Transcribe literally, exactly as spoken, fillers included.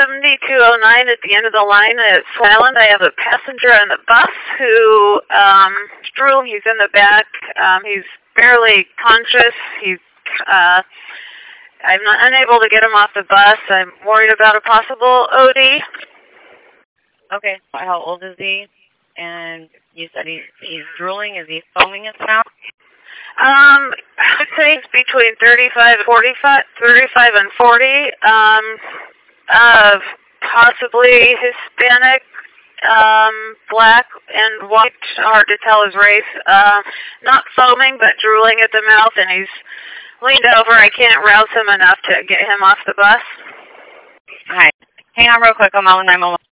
seventy-two oh nine at the end of the line at Flat Island. I have a passenger on the bus who, um, Drew, he's in the back. Um, he's barely conscious. He's, uh, I'm not unable to get him off the bus. I'm worried about a possible O D. Okay, how old is he? And you said he's, he's drooling. Is he foaming at the mouth? Um, I would say it's between thirty-five and forty-five, thirty-five and forty. Um, uh, possibly Hispanic, um, black and white. Hard to tell his race. Uh, not foaming, but drooling at the mouth, and he's leaned over. I can't rouse him enough to get him off the bus. All right. Hang on real quick. I'm on nine one one.